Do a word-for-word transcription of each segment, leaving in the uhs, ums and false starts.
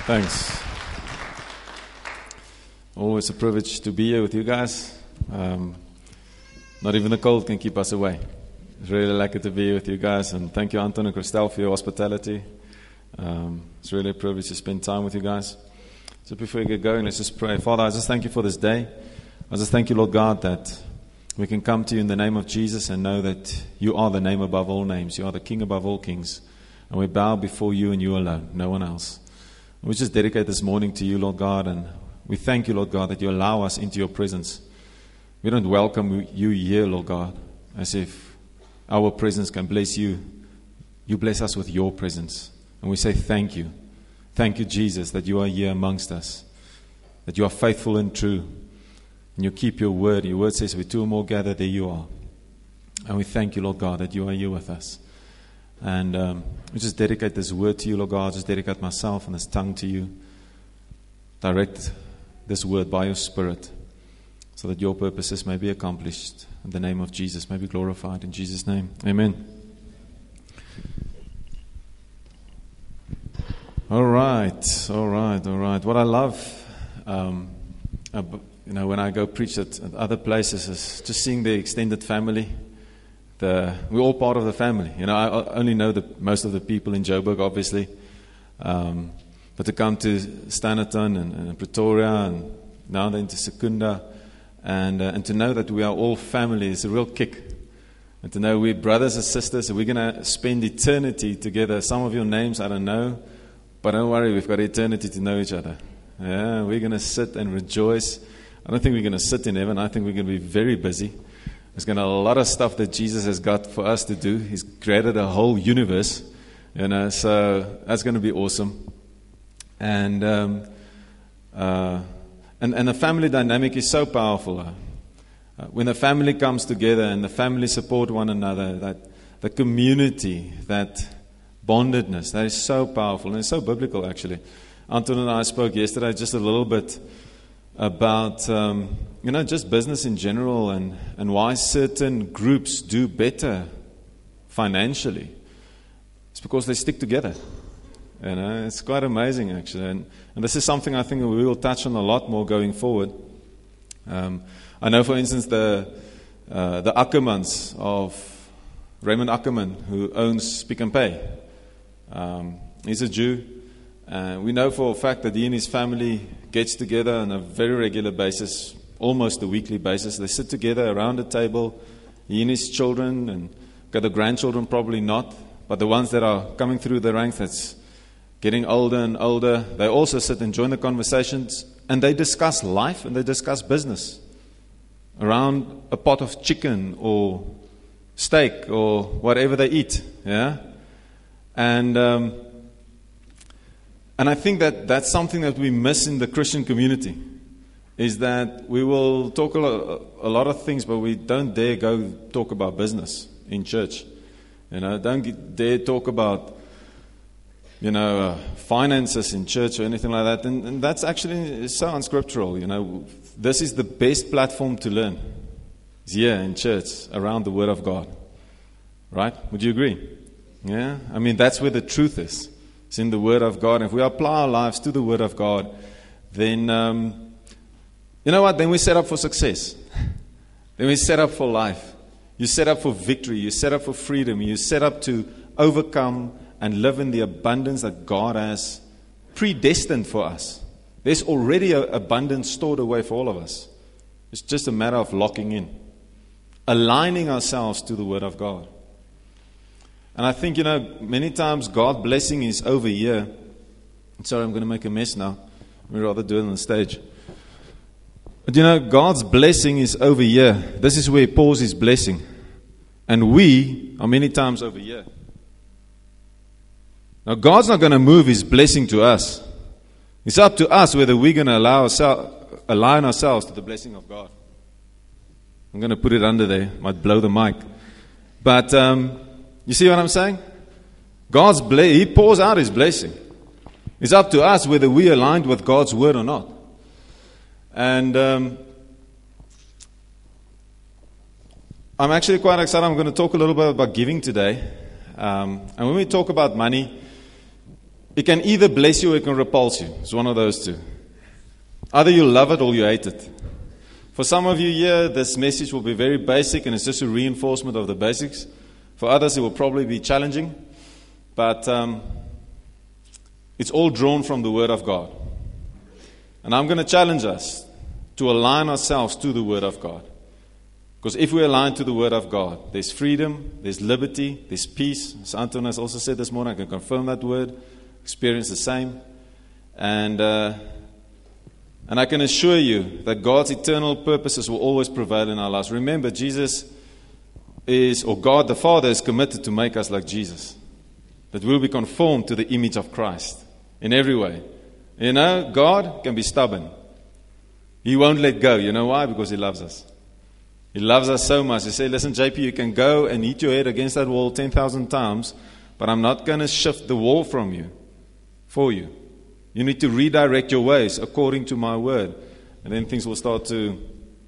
Thanks. Always a privilege to be here with you guys. Um, not even the cold can keep us away. It's really lucky to be here with you guys, and thank you, Anton and Christelle, for your hospitality. Um, it's really a privilege to spend time with you guys. So before we get going, let's just pray. Father, I just thank you for this day. I just thank you, Lord God, that we can come to you in the name of Jesus and know that you are the name above all names. You are the King above all kings. And we bow before you and you alone, no one else. We just dedicate this morning to you, Lord God, and we thank you, Lord God, that you allow us into your presence. We don't welcome you here, Lord God, as if our presence can bless you. You bless us with your presence. And we say thank you. Thank you, Jesus, that you are here amongst us, that you are faithful and true, and you keep your word. Your word says, with two or more gathered, there you are. And we thank you, Lord God, that you are here with us. And um, we just dedicate this word to you, Lord God. Just dedicate myself and this tongue to you. Direct this word by your Spirit so that your purposes may be accomplished. In the name of Jesus, may be glorified. In Jesus' name, amen. All right, all right, all right. What I love, um, uh, you know, when I go preach at, at other places is just seeing the extended family. The, we're all part of the family. You know, I only know the, most of the people in Joburg, obviously. Um, but to come to Standerton and, and Pretoria and now then to Secunda and, uh, and to know that we are all family is a real kick. And to know we're brothers and sisters and we're going to spend eternity together. Some of your names I don't know, but don't worry, we've got eternity to know each other. Yeah, we're going to sit and rejoice. I don't think we're going to sit in heaven. I think we're going to be very busy. There's going to be a lot of stuff that Jesus has got for us to do. He's created a whole universe, you know, so that's going to be awesome. And um, uh, and and the family dynamic is so powerful. Uh, when the family comes together and the family support one another, that the community, that bondedness, that is so powerful and it's so biblical. Actually, Anton and I spoke yesterday just a little bit about um, you know, just business in general and, and why certain groups do better financially. It's because they stick together. You know, it's quite amazing actually. And, and this is something I think we will touch on a lot more going forward. Um, I know, for instance, the uh, the Ackermans of Raymond Ackerman, who owns Pick n Pay. Um, he's a Jew. Uh, we know for a fact that he and his family gets together on a very regular basis, almost a weekly basis. They sit together around a table, he and his children, and got the grandchildren probably not, but the ones that are coming through the ranks that's getting older and older, they also sit and join the conversations, and they discuss life and they discuss business around a pot of chicken or steak or whatever they eat, yeah? And um, And I think that that's something that we miss in the Christian community, is that we will talk a lot, a lot of things, but we don't dare go talk about business in church. You know, don't get, dare talk about, you know, uh, finances in church or anything like that. And, and that's actually so unscriptural. You know, this is the best platform to learn. It's here in church, around the Word of God. Right? Would you agree? Yeah? I mean, that's where the truth is. It's in the Word of God. If we apply our lives to the Word of God, then, um, you know what? Then we set up for success. Then we set up for life. You set up for victory. You set up for freedom. You set up to overcome and live in the abundance that God has predestined for us. There's already an abundance stored away for all of us. It's just a matter of locking in, aligning ourselves to the Word of God. And I think, you know, many times God's blessing is over here. Sorry, I'm going to make a mess now. We'd rather do it on the stage. But, you know, God's blessing is over here. This is where He pours His blessing. And we are many times over here. Now, God's not going to move His blessing to us. It's up to us whether we're going to allow ourselves, align ourselves to the blessing of God. I'm going to put it under there. Might blow the mic. But, um... you see what I'm saying? God's ble- He pours out His blessing. It's up to us whether we aligned with God's Word or not. And um, I'm actually quite excited. I'm going to talk a little bit about giving today. Um, and when we talk about money, it can either bless you or it can repulse you. It's one of those two. Either you love it or you hate it. For some of you here, this message will be very basic and it's just a reinforcement of the basics. For others, it will probably be challenging. But um, it's all drawn from the Word of God. And I'm going to challenge us to align ourselves to the Word of God. Because if we align to the Word of God, there's freedom, there's liberty, there's peace. As Anton has also said this morning, I can confirm that word, experience the same. And uh, and I can assure you that God's eternal purposes will always prevail in our lives. Remember, Jesus is, or God the Father is committed to make us like Jesus. That we'll be conformed to the image of Christ in every way. You know, God can be stubborn. He won't let go. You know why? Because He loves us. He loves us so much. He said, listen, J P, you can go and hit your head against that wall ten thousand times, but I'm not going to shift the wall from you, for you. You need to redirect your ways according to my word. And then things will start to,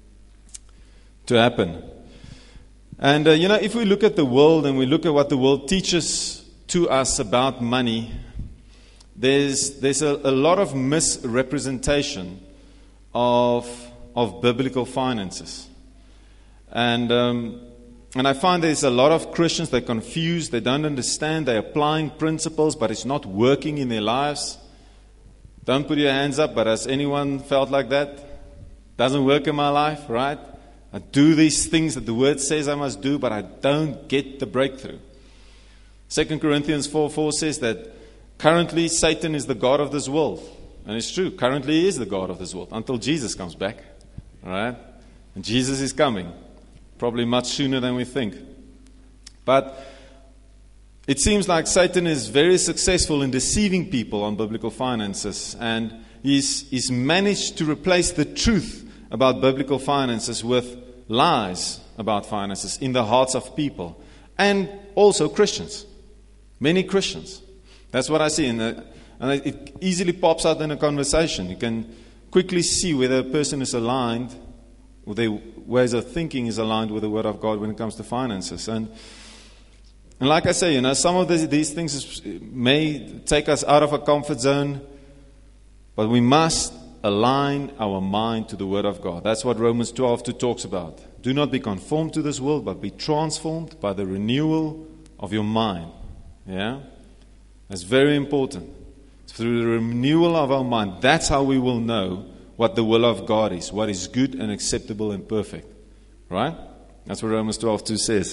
to happen. And, uh, you know, if we look at the world and we look at what the world teaches to us about money, there's, there's a, a lot of misrepresentation of, of biblical finances. And um, and I find there's a lot of Christians, they're confused, they don't understand, they're applying principles, but it's not working in their lives. Don't put your hands up, but has anyone felt like that? Doesn't work in my life, right? I do these things that the Word says I must do, but I don't get the breakthrough. Second Corinthians four four says that currently Satan is the god of this world. And it's true, currently he is the god of this world, until Jesus comes back. All right? And Jesus is coming. Probably much sooner than we think. But it seems like Satan is very successful in deceiving people on biblical finances. And he's, he's managed to replace the truth about biblical finances with lies about finances in the hearts of people. And also Christians. Many Christians. That's what I see. And it easily pops out in a conversation. You can quickly see whether a person is aligned, or their ways of thinking is aligned with the Word of God when it comes to finances. And and like I say, you know, some of these, these things may take us out of a comfort zone, but we must align our mind to the Word of God. That's what Romans twelve two talks about. Do not be conformed to this world, but be transformed by the renewal of your mind. Yeah? That's very important. Through the renewal of our mind, that's how we will know what the will of God is, what is good and acceptable and perfect. Right? That's what Romans twelve two says.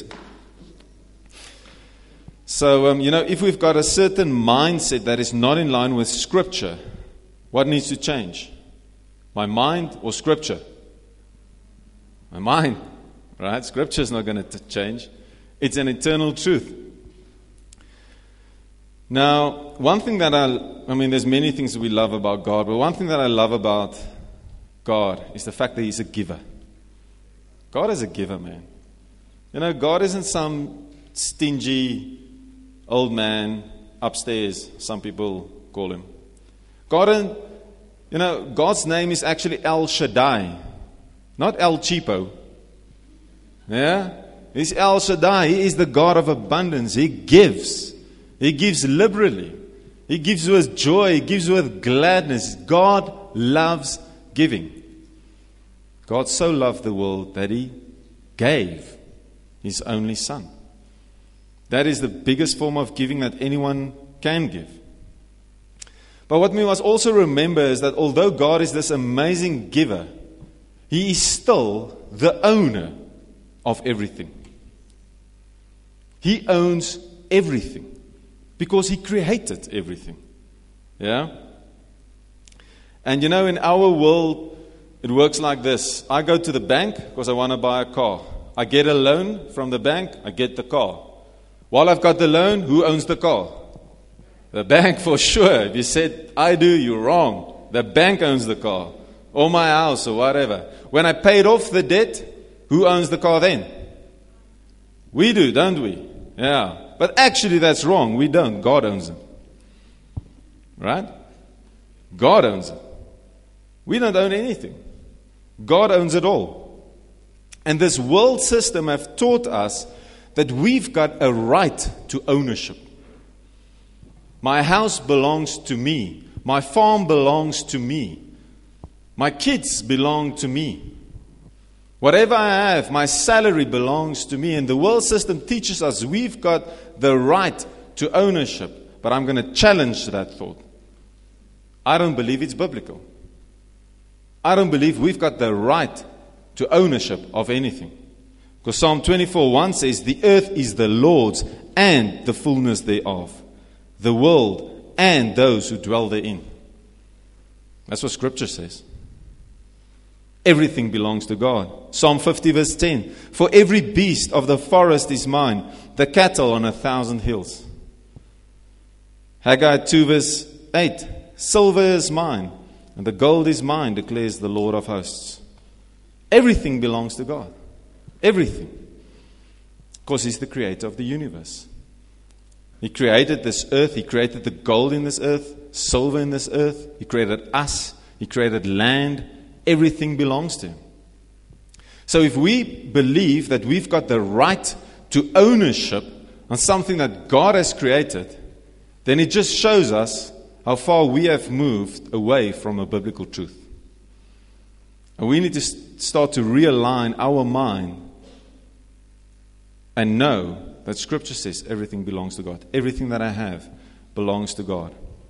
So, um, you know, if we've got a certain mindset that is not in line with Scripture, what needs to change? My mind or Scripture? My mind. Right? Scripture is not going to change. It's an eternal truth. Now, one thing that I, I mean, there's many things that we love about God, but one thing that I love about God is the fact that He's a giver. God is a giver, man. You know, God isn't some stingy old man upstairs, some people call Him. God, you know, God's name is actually El Shaddai, not El Cheapo. Yeah? He's El Shaddai. He is the God of abundance. He gives. He gives liberally. He gives with joy. He gives with gladness. God loves giving. God so loved the world that He gave His only Son. That is the biggest form of giving that anyone can give. But what we must also remember is that although God is this amazing giver, He is still the owner of everything. He owns everything because He created everything. Yeah? And you know, in our world, it works like this. I go to the bank because I want to buy a car. I get a loan from the bank, I get the car. While I've got the loan, who owns the car? The bank for sure. If you said, I do, you're wrong. The bank owns the car. Or my house or whatever. When I paid off the debt, who owns the car then? We do, don't we? Yeah. But actually that's wrong. We don't. God owns it. Right? God owns it. We don't own anything. God owns it all. And this world system have taught us that we've got a right to ownership. My house belongs to me. My farm belongs to me. My kids belong to me. Whatever I have, my salary belongs to me. And the world system teaches us we've got the right to ownership. But I'm going to challenge that thought. I don't believe it's biblical. I don't believe we've got the right to ownership of anything. Because Psalm twenty-four one says, the earth is the Lord's and the fullness thereof, the world and those who dwell therein. That's what Scripture says. Everything belongs to God. Psalm fifty verse ten. For every beast of the forest is mine, the cattle on a thousand hills. Haggai two verse eight. Silver is mine, and the gold is mine, declares the Lord of hosts. Everything belongs to God. Everything. Because He's the creator of the universe. He created this earth. He created the gold in this earth, silver in this earth. He created us. He created land. Everything belongs to Him. So if we believe that we've got the right to ownership on something that God has created, then it just shows us how far we have moved away from a biblical truth. And we need to start to realign our mind and know that Scripture says everything belongs to God. Everything that I have belongs to God.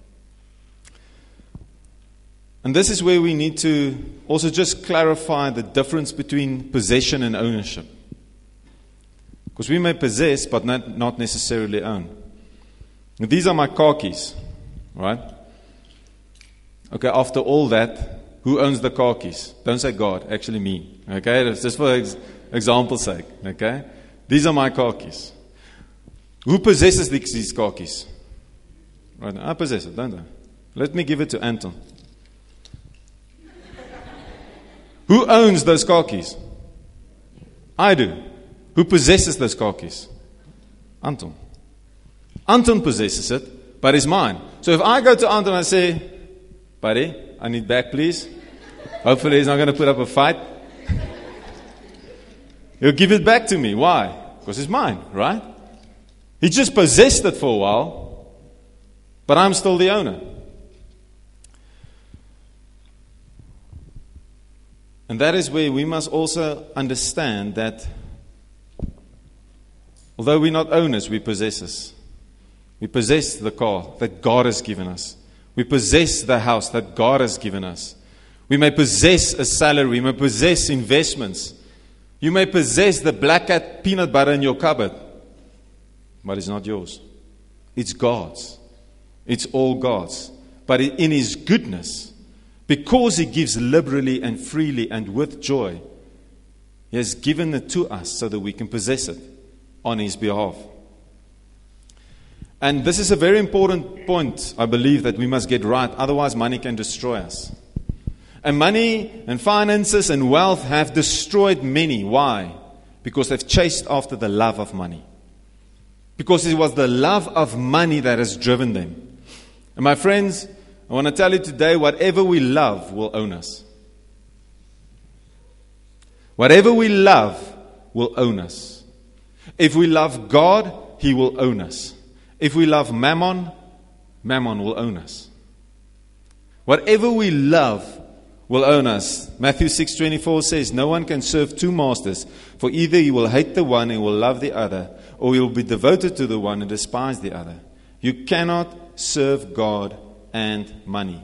And this is where we need to also just clarify the difference between possession and ownership. Because we may possess, but not, not necessarily own. Now, these are my car keys, right? Okay, after all that, who owns the car keys? Don't say God, actually me. Okay, that's just for ex- example's sake. Okay, these are my car keys. Who possesses these, these car keys? Right, I possess it, don't I? Let me give it to Anton. Who owns those car keys? I do. Who possesses those car keys? Anton. Anton possesses it, but it's mine. So if I go to Anton and I say, buddy, I need back, please. Hopefully he's not going to put up a fight. He'll give it back to me. Why? Because it's mine, right? He just possessed it for a while, but I'm still the owner. And that is where we must also understand that although we're not owners, we possessors. We possess the car that God has given us. We possess the house that God has given us. We may possess a salary. We may possess investments. You may possess the Black Cat peanut butter in your cupboard, but it's not yours. It's God's. It's all God's. But in His goodness, because He gives liberally and freely and with joy, He has given it to us so that we can possess it on His behalf. And this is a very important point, I believe, that we must get right. Otherwise, money can destroy us. And money and finances and wealth have destroyed many. Why? Because they've chased after the love of money. Because it was the love of money that has driven them. And my friends, I want to tell you today, whatever we love will own us. Whatever we love will own us. If we love God, He will own us. If we love Mammon, Mammon will own us. Whatever we love will own us. Matthew six twenty-four says, no one can serve two masters, for either he will hate the one and will love the other, or he will be devoted to the one and despise the other. You cannot serve God and money.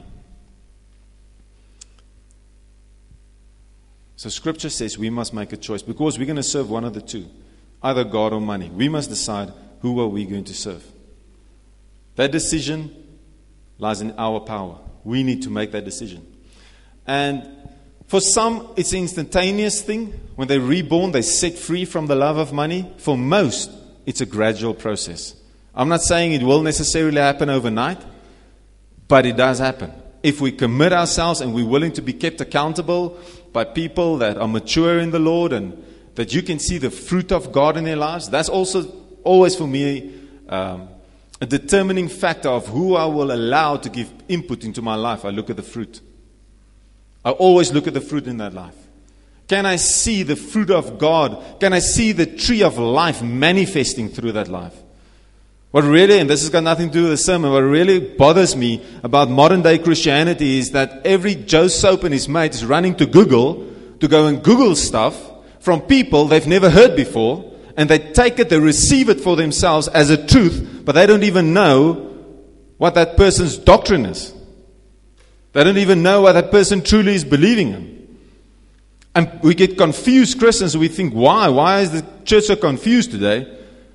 So Scripture says we must make a choice because we're going to serve one of the two, either God or money. We must decide who are we going to serve. That decision lies in our power. We need to make that decision. And for some, it's an instantaneous thing. When they're reborn, they're set free from the love of money. For most, it's a gradual process. I'm not saying it will necessarily happen overnight, but it does happen. If we commit ourselves and we're willing to be kept accountable by people that are mature in the Lord and that you can see the fruit of God in their lives, that's also always for me um, a determining factor of who I will allow to give input into my life. I look at the fruit. I always look at the fruit in that life. Can I see the fruit of God? Can I see the tree of life manifesting through that life? What really, and this has got nothing to do with the sermon, what really bothers me about modern day Christianity is that every Joe Soap and his mates is running to Google to go and Google stuff from people they've never heard before, and they take it, they receive it for themselves as a truth, but they don't even know what that person's doctrine is. They don't even know what that person truly is believing in. And we get confused Christians. We think, why? Why is the church so confused today?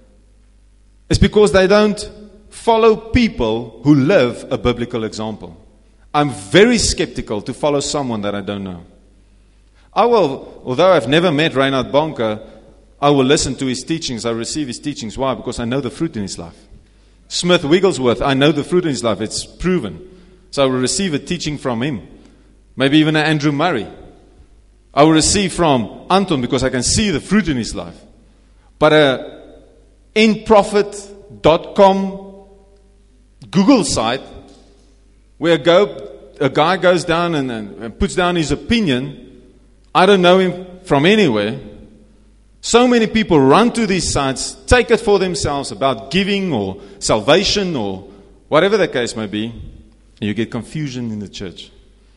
It's because they don't follow people who live a biblical example. I'm very skeptical to follow someone that I don't know. I will, although I've never met Reinhard Bonke, I will listen to his teachings. I receive his teachings. Why? Because I know the fruit in his life. Smith Wigglesworth, I know the fruit in his life. It's proven. So I will receive a teaching from him. Maybe even Andrew Murray. I will receive from Anton because I can see the fruit in his life. But a end prophet dot com Google site where a, go, a guy goes down and, and puts down his opinion, I don't know him from anywhere. So many people run to these sites, take it for themselves about giving or salvation or whatever the case may be, and you get confusion in the church.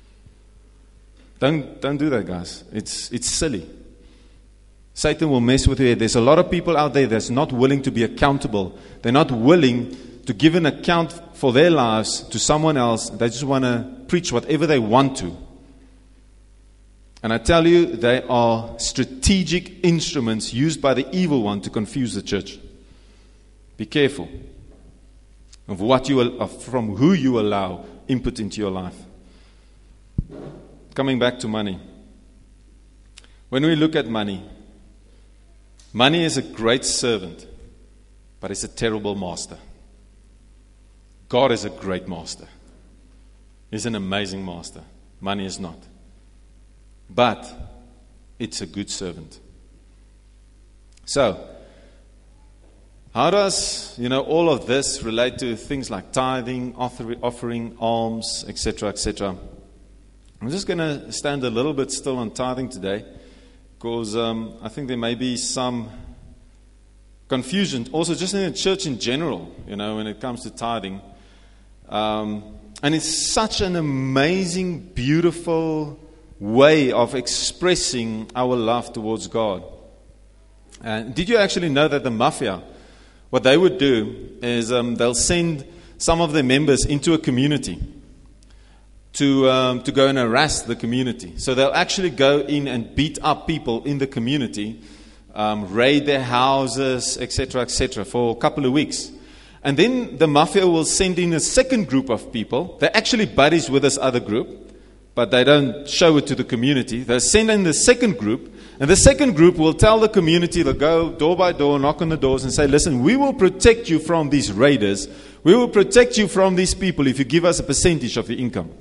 Don't, don't do that, guys. It's, it's silly. Satan will mess with your head. There's a lot of people out there that's not willing to be accountable. They're not willing to give an account for their lives to someone else. They just want to preach whatever they want to. And I tell you, they are strategic instruments used by the evil one to confuse the church. Be careful of what you of from who you allow input into your life. Coming back to money. When we look at money, money is a great servant, but it's a terrible master. God is a great master. He's an amazing master. Money is not. But it's a good servant. So, how does, you know, all of this relate to things like tithing, offering, alms, et cetera, et cetera? I'm just going to stand a little bit still on tithing today, because um, I think there may be some confusion, also just in the church in general, you know, when it comes to tithing. Um, and it's such an amazing, beautiful way of expressing our love towards God. And did you actually know that the mafia, what they would do is um, they'll send some of their members into a community to um, to go and harass the community. So they'll actually go in and beat up people in the community, um, raid their houses, et cetera, et cetera, for a couple of weeks. And then the mafia will send in a second group of people. They're actually buddies with this other group, but they don't show it to the community. They'll send in the second group, and the second group will tell the community, they'll go door by door, knock on the doors and say, listen, we will protect you from these raiders. We will protect you from these people if you give us a percentage of your income.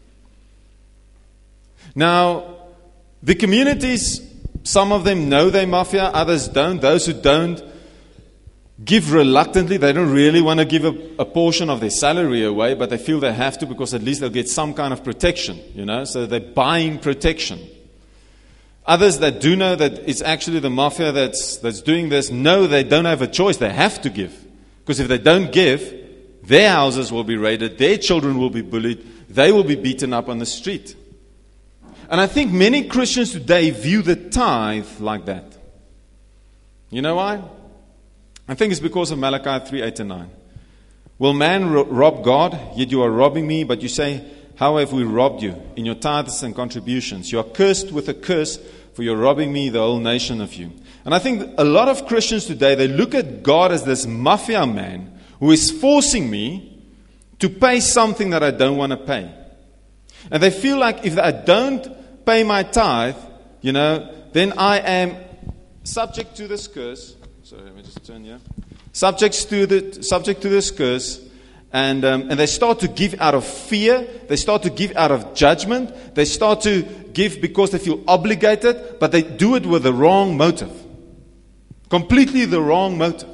Now, the communities, some of them know they're mafia, others don't. Those who don't give reluctantly. They don't really want to give a, a portion of their salary away, but they feel they have to because at least they'll get some kind of protection, you know, so they're buying protection. Others that do know that it's actually the mafia that's that's doing this, know they don't have a choice. They have to give. Because if they don't give, their houses will be raided, their children will be bullied, they will be beaten up on the street. And I think many Christians today view the tithe like that. You know why? I think it's because of Malachi three, eight and nine. Will man ro- rob God? Yet you are robbing me. But you say, how have we robbed you? In your tithes and contributions. You are cursed with a curse, for you're robbing me, the whole nation of you. And I think a lot of Christians today, they look at God as this mafia man who is forcing me to pay something that I don't want to pay. And they feel like if I don't pay my tithe, you know, then I am subject to this curse. Sorry, let me just turn here. Subject to the subject to this curse, and um, and they start to give out of fear. They start to give out of judgment. They start to give because they feel obligated, but they do it with the wrong motive, completely the wrong motive.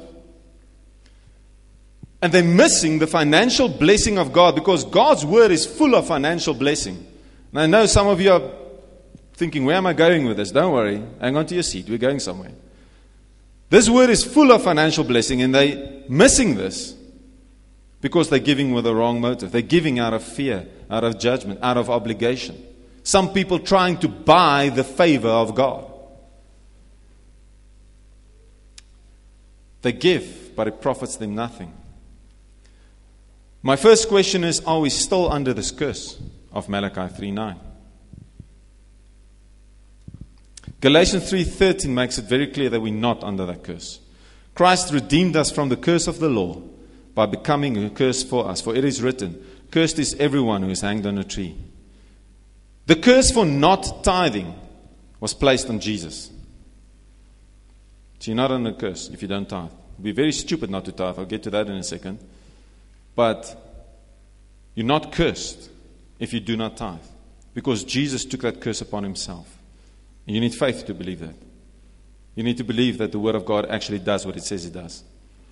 And they're missing the financial blessing of God, because God's word is full of financial blessing. And I know some of you are thinking, where am I going with this? Don't worry, hang on to your seat. We're going somewhere. This word is full of financial blessing, and they're missing this because they're giving with the wrong motive. They're giving out of fear, out of judgment, out of obligation. Some people trying to buy the favor of God. They give, but it profits them nothing. My first question is, are we still under this curse of Malachi three nine? Galatians three thirteen makes it very clear that we're not under that curse. Christ redeemed us from the curse of the law by becoming a curse for us. For it is written, cursed is everyone who is hanged on a tree. The curse for not tithing was placed on Jesus. So you're not under a curse if you don't tithe. It would be very stupid not to tithe. I'll get to that in a second. But you're not cursed if you do not tithe, because Jesus took that curse upon himself. And you need faith to believe that. You need to believe that the Word of God actually does what it says it does.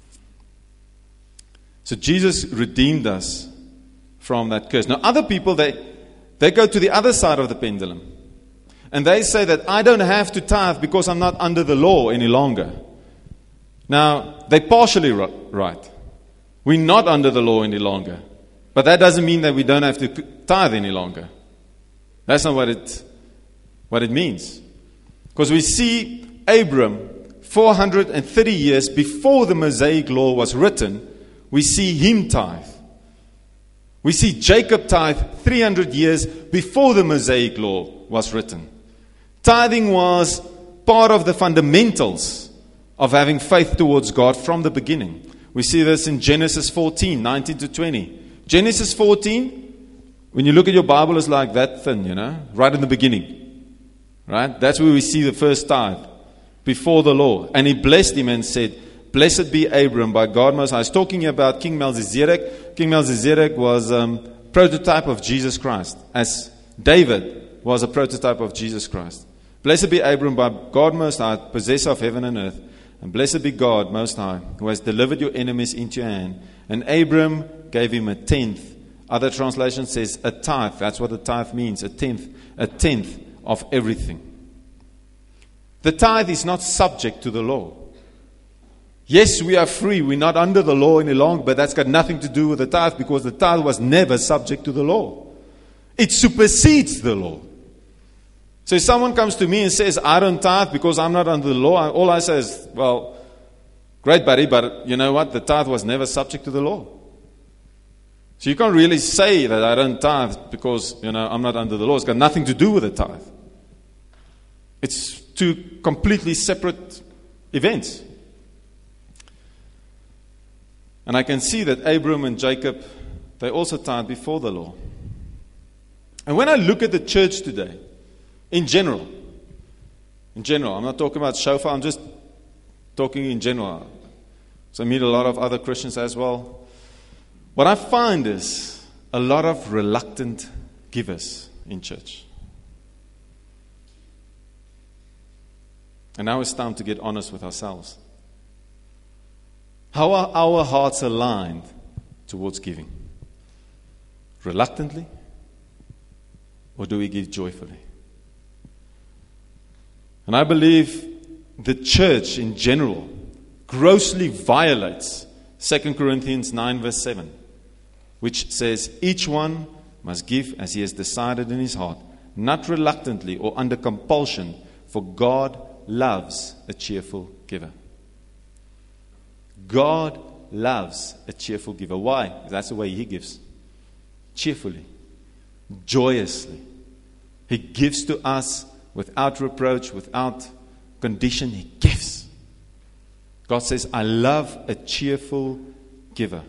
So Jesus redeemed us from that curse. Now other people, they, they go to the other side of the pendulum. And they say that I don't have to tithe because I'm not under the law any longer. Now, they're partially right. We're not under the law any longer. But that doesn't mean that we don't have to tithe any longer. That's not what it, what it means. Because we see Abram, four hundred thirty years before the Mosaic law was written, we see him tithe. We see Jacob tithe three hundred years before the Mosaic law was written. Tithing was part of the fundamentals of having faith towards God from the beginning. We see this in Genesis fourteen, nineteen to twenty. Genesis fourteen, when you look at your Bible, it's like that thin, you know, right in the beginning. Right? That's where we see the first tithe, before the law. And he blessed him and said, blessed be Abram by God Most High. I was talking about King Melchizedek. King Melchizedek was a um, prototype of Jesus Christ, as David was a prototype of Jesus Christ. Blessed be Abram by God Most High, possessor of heaven and earth. And blessed be God Most High, who has delivered your enemies into your hand. And Abram gave him a tenth. Other translation says a tithe. That's what a tithe means, a tenth. A tenth of everything. The tithe is not subject to the law. Yes, we are free. We're not under the law any longer, but that's got nothing to do with the tithe, because the tithe was never subject to the law. It supersedes the law. So if someone comes to me and says, I don't tithe because I'm not under the law, all I say is, well, great buddy, but you know what? The tithe was never subject to the law. So you can't really say that I don't tithe because, you know, I'm not under the law. It's got nothing to do with the tithe. It's two completely separate events. And I can see that Abram and Jacob, they also tithed before the law. And when I look at the church today, in general, in general, I'm not talking about shofar, I'm just talking in general. So I meet a lot of other Christians as well. What I find is a lot of reluctant givers in church. And now it's time to get honest with ourselves. How are our hearts aligned towards giving? Reluctantly? Or do we give joyfully? And I believe the church in general grossly violates Second Corinthians nine verse seven, which says, each one must give as he has decided in his heart, not reluctantly or under compulsion, for God loves a cheerful giver. God loves a cheerful giver. Why? That's the way he gives. Cheerfully. Joyously. He gives to us without reproach, without condition. He gives. God says, I love a cheerful giver.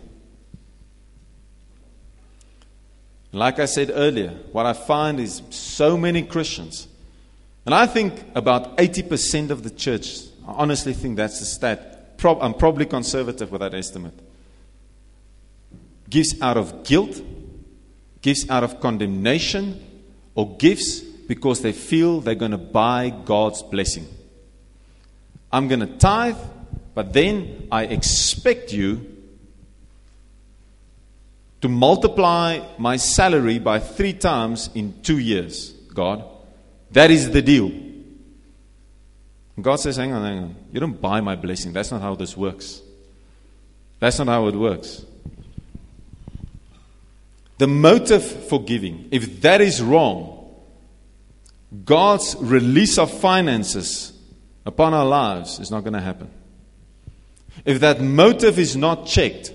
Like I said earlier, what I find is so many Christians, and I think about eighty percent of the church, I honestly think that's the stat. I'm probably conservative with that estimate. Gives out of guilt, gives out of condemnation, or gives because they feel they're going to buy God's blessing. I'm going to tithe, but then I expect you to multiply my salary by three times in two years, God. That is the deal. And God says, hang on, hang on. You don't buy my blessing. That's not how this works. That's not how it works. the motive for giving, if that is wrong, God's release of finances upon our lives is not going to happen. If that motive is not checked,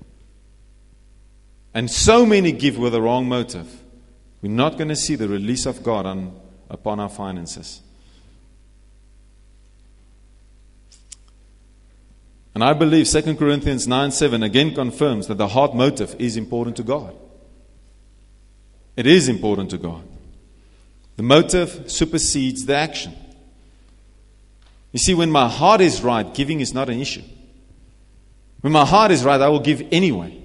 and so many give with the wrong motive, we're not going to see the release of God on, upon our finances. And I believe Second Corinthians nine seven again confirms that the heart motive is important to God. It is important to God. The motive supersedes the action. You see, when my heart is right, giving is not an issue. When my heart is right, I will give anyway.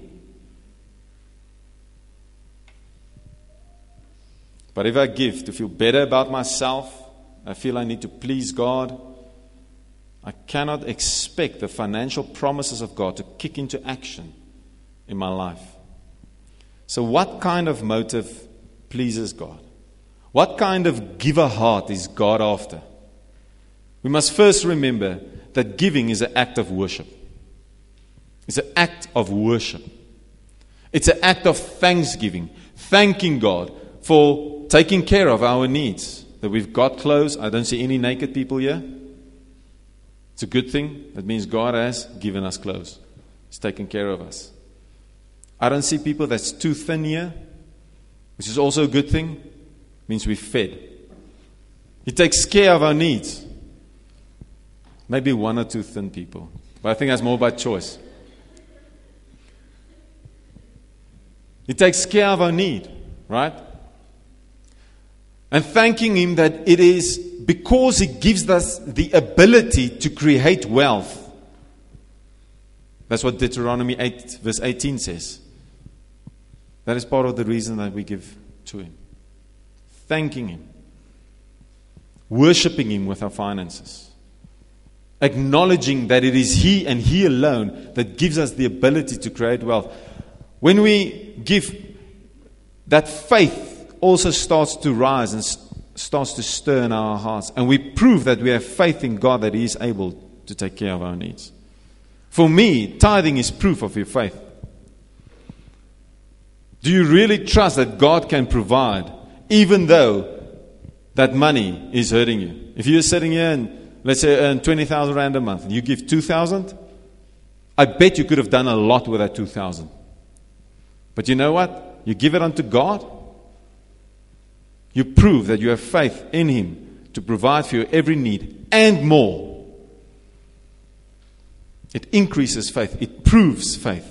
But if I give to feel better about myself, I feel I need to please God, I cannot expect the financial promises of God to kick into action in my life. So what kind of motive pleases God? What kind of giver heart is God after? We must first remember that giving is an act of worship. It's an act of worship. It's an act of thanksgiving, thanking God for taking care of our needs. That we've got clothes. I don't see any naked people here. It's a good thing. That means God has given us clothes. He's taken care of us. I don't see people that's too thin here, which is also a good thing. It means we're fed. He takes care of our needs. Maybe one or two thin people. But I think that's more by choice. He takes care of our need, right? And thanking Him that it is because He gives us the ability to create wealth. That's what Deuteronomy eight verse eighteen says. That is part of the reason that we give to Him. Thanking Him. Worshipping Him with our finances. Acknowledging that it is He and He alone that gives us the ability to create wealth. When we give, that faith also starts to rise and starts to stir in our hearts. And we prove that we have faith in God that He is able to take care of our needs. For me, tithing is proof of your faith. Do you really trust that God can provide even though that money is hurting you? If you're sitting here and let's say earn twenty thousand rand a month and you give two thousand, I bet you could have done a lot with that two thousand. But you know what? You give it unto God. You prove that you have faith in Him to provide for your every need and more. It increases faith. It proves faith.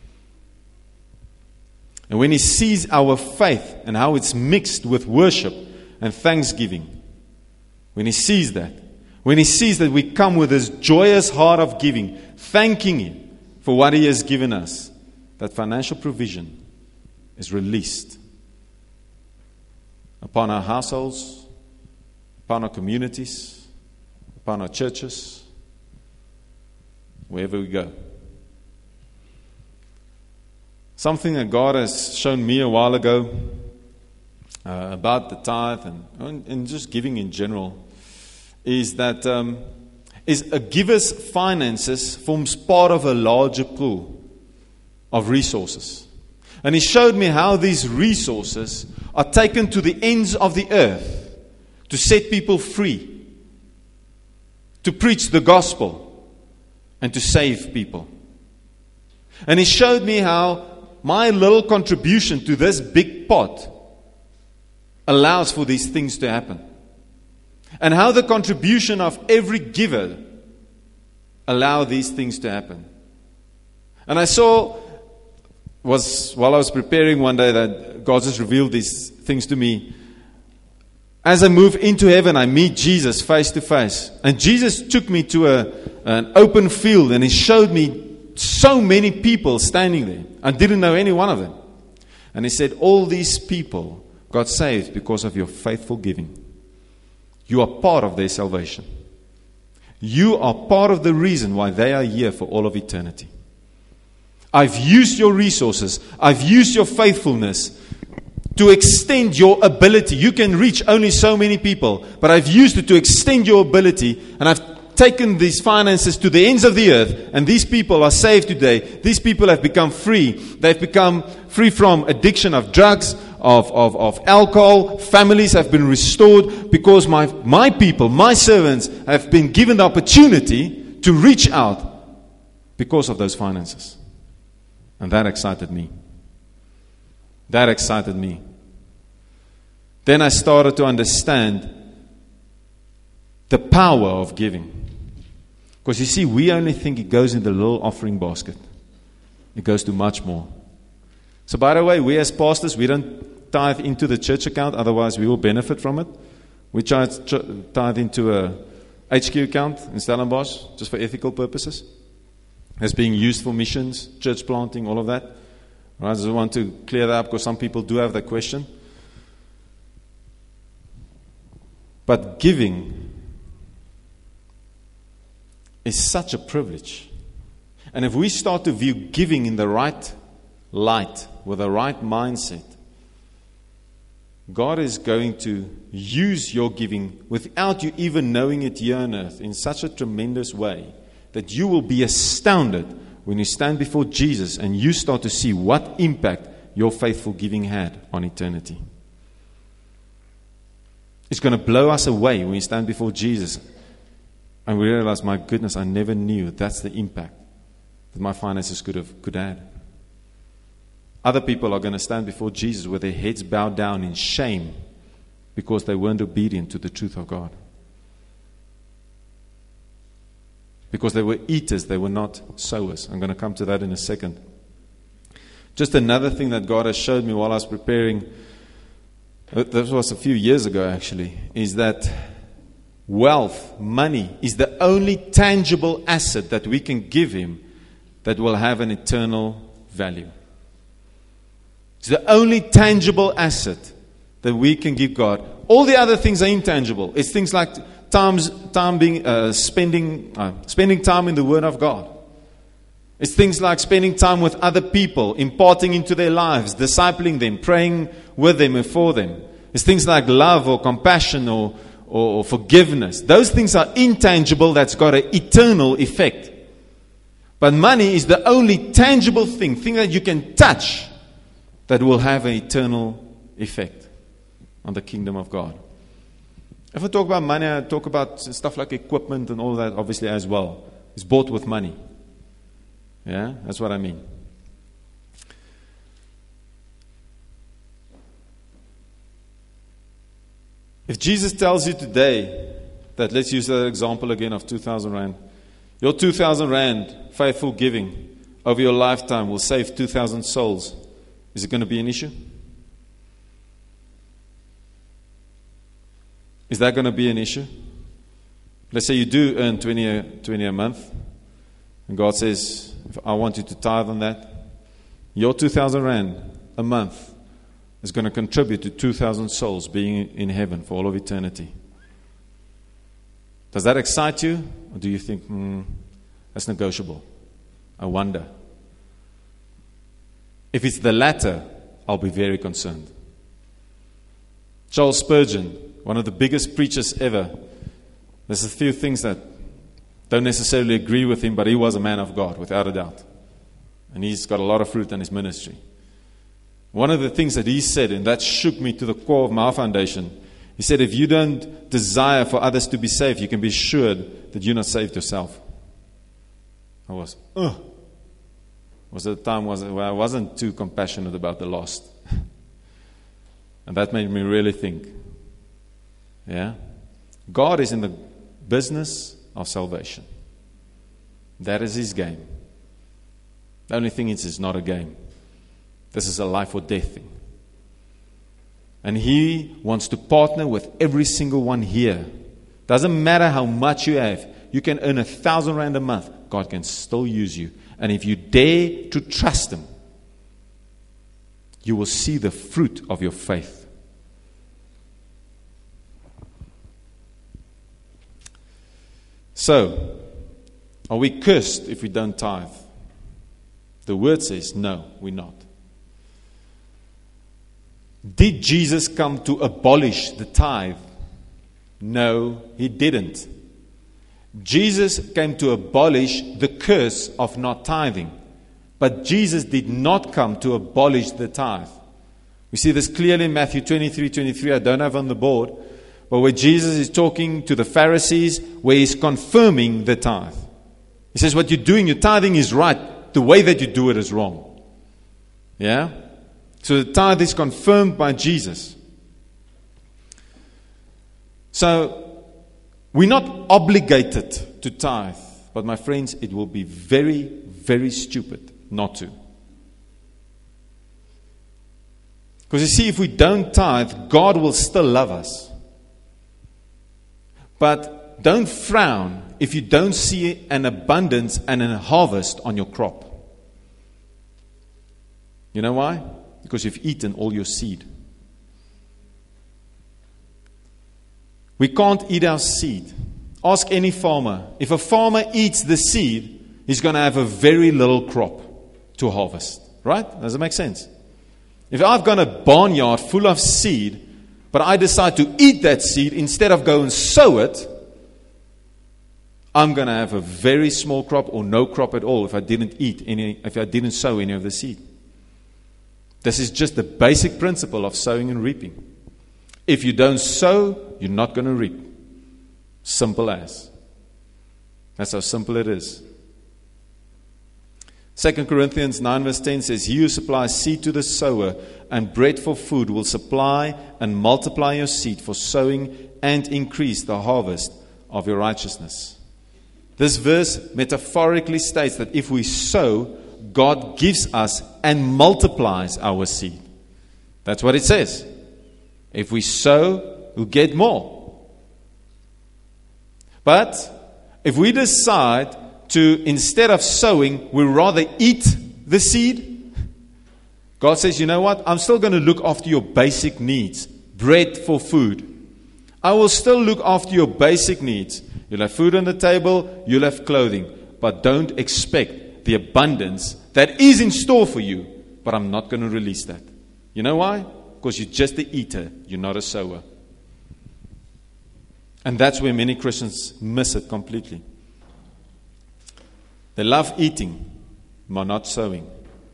And when He sees our faith and how it's mixed with worship and thanksgiving, when He sees that, when He sees that we come with this joyous heart of giving, thanking Him for what He has given us, that financial provision is released upon our households, upon our communities, upon our churches, wherever we go. Something that God has shown me a while ago uh, about the tithe and, and just giving in general is that um, is a giver's finances forms part of a larger pool of resources. And He showed me how these resources are taken to the ends of the earth to set people free, to preach the gospel, and to save people. And He showed me how my little contribution to this big pot allows for these things to happen. And how the contribution of every giver allow these things to happen. And I saw, was while I was preparing one day, that God just revealed these things to me. As I move into heaven, I meet Jesus face to face. And Jesus took me to a, an open field and He showed me so many people standing there. I didn't know any one of them. And He said, all these people got saved because of your faithful giving. You are part of their salvation. You are part of the reason why they are here for all of eternity. I've used your resources. I've used your faithfulness to extend your ability. You can reach only so many people, but I've used it to extend your ability, and I've taken these finances to the ends of the earth, and these people are saved today. These people have become free. They've become free from addiction of drugs, of, of, of alcohol. Families have been restored because my, my people, my servants, have been given the opportunity to reach out because of those finances. And that excited me. That excited me. Then I started to understand the power of giving. Because you see, we only think it goes in the little offering basket. It goes to much more. So by the way, we as pastors, we don't tithe into the church account, otherwise we will benefit from it. We try to tithe into a H Q account in Stellenbosch, just for ethical purposes. It's being used for missions, church planting, all of that. Right, I just want to clear that up because some people do have that question. But giving is such a privilege. And if we start to view giving in the right light, with the right mindset, God is going to use your giving without you even knowing it here on earth in such a tremendous way that you will be astounded when you stand before Jesus and you start to see what impact your faithful giving had on eternity. It's going to blow us away when we stand before Jesus and we realize, my goodness, I never knew that's the impact that my finances could have could add. Other people are going to stand before Jesus with their heads bowed down in shame because they weren't obedient to the truth of God. Because they were eaters, they were not sowers. I'm going to come to that in a second. Just another thing that God has showed me while I was preparing, this was a few years ago actually, is that wealth, money, is the only tangible asset that we can give Him that will have an eternal value. It's the only tangible asset that we can give God. All the other things are intangible. It's things like times, time being, uh, spending, uh, spending time in the Word of God. It's things like spending time with other people, imparting into their lives, discipling them, praying with them and for them. It's things like love or compassion or, or, or forgiveness. Those things are intangible that's got an eternal effect. But money is the only tangible thing, thing that you can touch, that will have an eternal effect on the kingdom of God. If I talk about money, I talk about stuff like equipment and all that, obviously, as well. It's bought with money. Yeah, that's what I mean. If Jesus tells you today that, let's use that example again of two thousand rand, your two thousand rand faithful giving over your lifetime will save two thousand souls, is it going to be an issue? Is that going to be an issue? Let's say you do earn twenty a month, and God says, I want you to tithe on that. Your two thousand rand a month is going to contribute to two thousand souls being in heaven for all of eternity. Does that excite you? Or do you think, hmm, that's negotiable? I wonder. If it's the latter, I'll be very concerned. Charles Spurgeon, one of the biggest preachers ever, there's a few things that don't necessarily agree with him, but he was a man of God, without a doubt. And he's got a lot of fruit in his ministry. One of the things that he said, and that shook me to the core of my foundation, he said, if you don't desire for others to be saved, you can be assured that you're not saved yourself. I was, ugh. Was at a time was where I wasn't too compassionate about the lost. And that made me really think. Yeah? God is in the business of salvation. That is His game. The only thing is, it's not a game. This is a life or death thing. And He wants to partner with every single one here. Doesn't matter how much you have. You can earn a thousand rand a month. God can still use you. And if you dare to trust Him, you will see the fruit of your faith. So, are we cursed if we don't tithe? The Word says, no, we're not. Did Jesus come to abolish the tithe? No, He didn't. Jesus came to abolish the curse of not tithing. But Jesus did not come to abolish the tithe. We see this clearly in Matthew twenty-three twenty-three. I don't have on the board. But where Jesus is talking to the Pharisees, where he's confirming the tithe. He says, what you're doing, your tithing is right. The way that you do it is wrong. Yeah? So the tithe is confirmed by Jesus. So, we're not obligated to tithe. But my friends, it will be very, very stupid not to. Because you see, if we don't tithe, God will still love us. But don't frown if you don't see an abundance and a harvest on your crop. You know why? Because you've eaten all your seed. We can't eat our seed. Ask any farmer. If a farmer eats the seed, he's going to have a very little crop to harvest. Right? Does it make sense? If I've got a barnyard full of seed, but I decide to eat that seed instead of go and sow it, I'm going to have a very small crop or no crop at all if I didn't eat any, if I didn't sow any of the seed. This is just the basic principle of sowing and reaping. If you don't sow, you're not going to reap. Simple as. That's how simple it is. Second Corinthians nine verse ten says, he who supplies seed to the sower and bread for food will supply and multiply your seed for sowing and increase the harvest of your righteousness. This verse metaphorically states that if we sow, God gives us and multiplies our seed. That's what it says. If we sow, we'll get more. But if we decide to, instead of sowing, we rather eat the seed, God says, you know what? I'm still going to look after your basic needs. Bread for food. I will still look after your basic needs. You'll have food on the table, you'll have clothing. But don't expect the abundance that is in store for you. But I'm not going to release that. You know why? Because you're just the eater, you're not a sower. And that's where many Christians miss it completely. They love eating, but not sowing.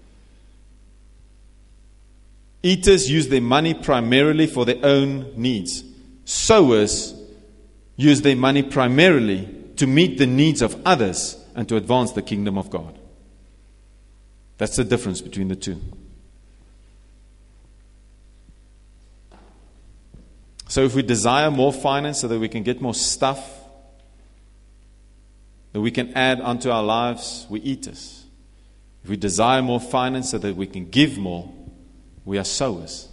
Eaters use their money primarily for their own needs. Sowers use their money primarily to meet the needs of others and to advance the kingdom of God. That's the difference between the two. So if we desire more finance so that we can get more stuff that we can add onto our lives, we eaters. If we desire more finance so that we can give more, we are sowers.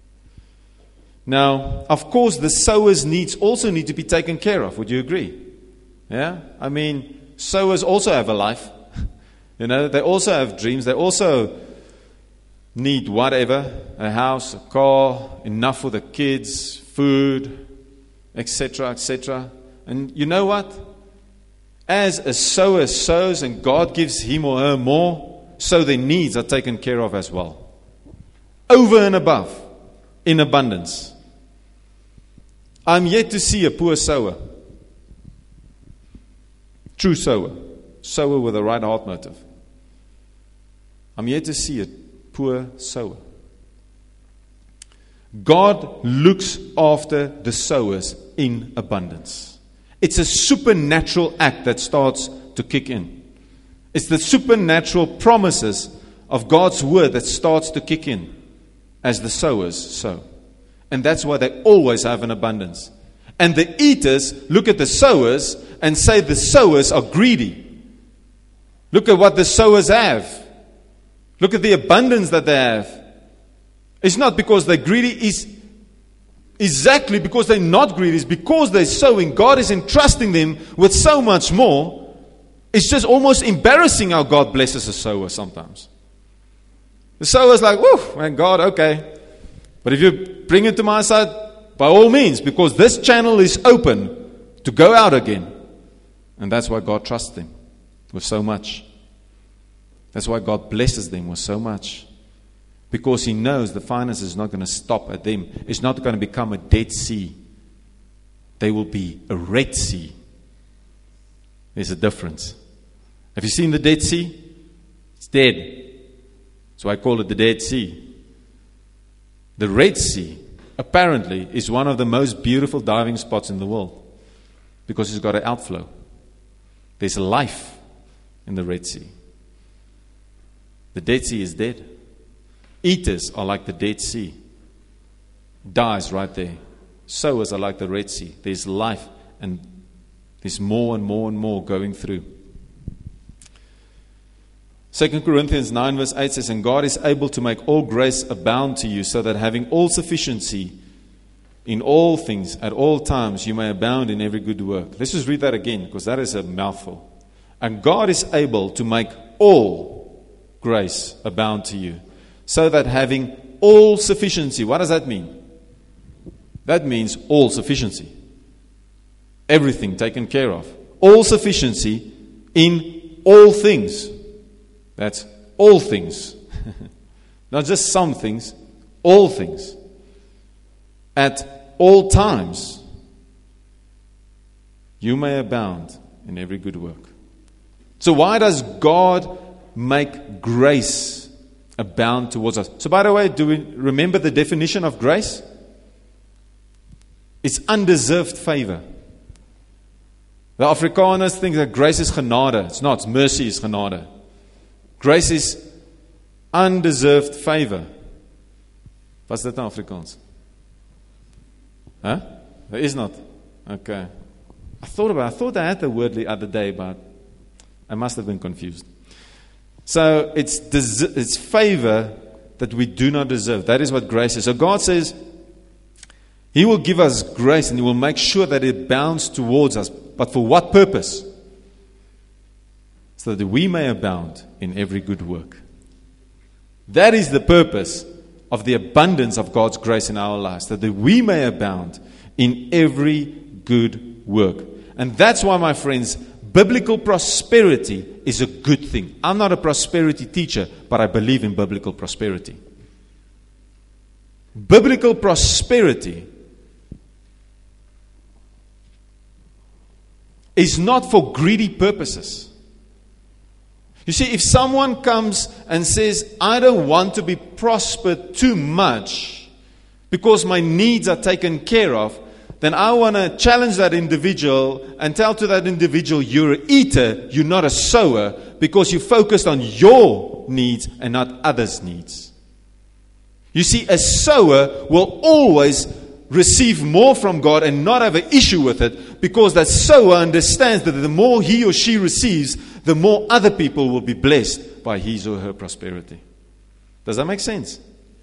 Now, of course, the sowers' needs also need to be taken care of. Would you agree? Yeah? I mean, sowers also have a life. You know, they also have dreams. They also need whatever, a house, a car, enough for the kids, food, et cetera, et cetera. And you know what? As a sower sows and God gives him or her more, so their needs are taken care of as well. Over and above, in abundance. I'm yet to see a poor sower. True sower. Sower with the right heart motive. I'm yet to see a poor sower. God looks after the sowers in abundance. It's a supernatural act that starts to kick in. It's the supernatural promises of God's word that starts to kick in as the sowers sow. And that's why they always have an abundance. And the eaters look at the sowers and say the sowers are greedy. Look at what the sowers have. Look at the abundance that they have. It's not because they're greedy, it's exactly because they're not greedy. It's because they're sowing. God is entrusting them with so much more. It's just almost embarrassing how God blesses a sower sometimes. The sower's like, whoo, man, God, okay. But if you bring it to my side, by all means, because this channel is open to go out again. And that's why God trusts them with so much. That's why God blesses them with so much. Because He knows the finance is not going to stop at them. It's not going to become a Dead Sea. They will be a Red Sea. There's a difference. Have you seen the Dead Sea? It's dead. So I call it the Dead Sea. The Red Sea, apparently, is one of the most beautiful diving spots in the world because it's got an outflow. There's life in the Red Sea. The Dead Sea is dead. Eaters are like the Dead Sea. Dies right there. Sowers are like the Red Sea. There's life and there's more and more and more going through. Second Corinthians nine verse eight says, and God is able to make all grace abound to you, so that having all sufficiency in all things at all times you may abound in every good work. Let's just read that again, because that is a mouthful. And God is able to make all grace abound to you, so that having all sufficiency. What does that mean? That means all sufficiency. Everything taken care of. All sufficiency in all things. That's all things. Not just some things, all things. At all times, you may abound in every good work. So why does God make grace abound towards us? So by the way, do we remember the definition of grace? It's undeserved favor. The Afrikaners think that grace is genade. It's not. Mercy is genade. Grace is undeserved favor. What's that in Afrikaans? Huh? There is not. Okay. I thought about it. I thought I had the word the other day, but I must have been confused. So it's des- it's favor that we do not deserve. That is what grace is. So God says He will give us grace and He will make sure that it bounds towards us. But for what purpose? So that we may abound in every good work. That is the purpose of the abundance of God's grace in our lives. So that we may abound in every good work. And that's why, my friends, biblical prosperity is a good thing. I'm not a prosperity teacher, but I believe in biblical prosperity. Biblical prosperity is not for greedy purposes. You see, if someone comes and says, I don't want to be prospered too much because my needs are taken care of, then I want to challenge that individual and tell to that individual, you're an eater, you're not a sower, because you focused on your needs and not others' needs. You see, a sower will always receive more from God and not have an issue with it, because that sower understands that the more he or she receives, the more other people will be blessed by his or her prosperity. Does that make sense?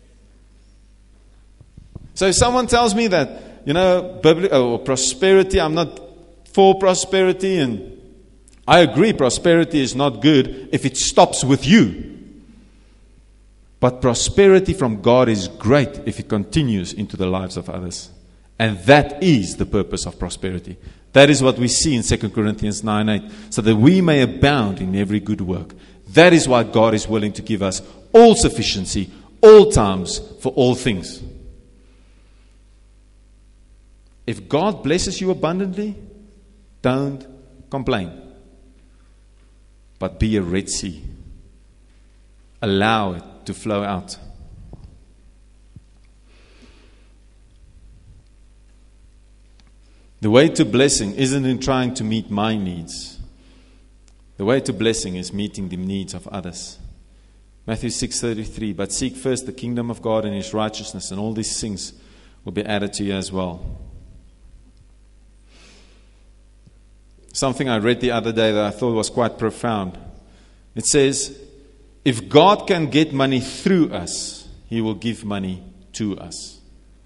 So if someone tells me that, you know, or prosperity, I'm not for prosperity, and I agree prosperity is not good if it stops with you. But prosperity from God is great if it continues into the lives of others. And that is the purpose of prosperity. That is what we see in Second Corinthians nine eight. So that we may abound in every good work. That is why God is willing to give us all sufficiency, all times, for all things. If God blesses you abundantly, don't complain. But be a Red Sea. Allow it to flow out. The way to blessing isn't in trying to meet my needs. The way to blessing is meeting the needs of others. Matthew six thirty-three, but seek first the kingdom of God and His righteousness, and all these things will be added to you as well. Something I read the other day that I thought was quite profound. It says, if God can get money through us, He will give money to us.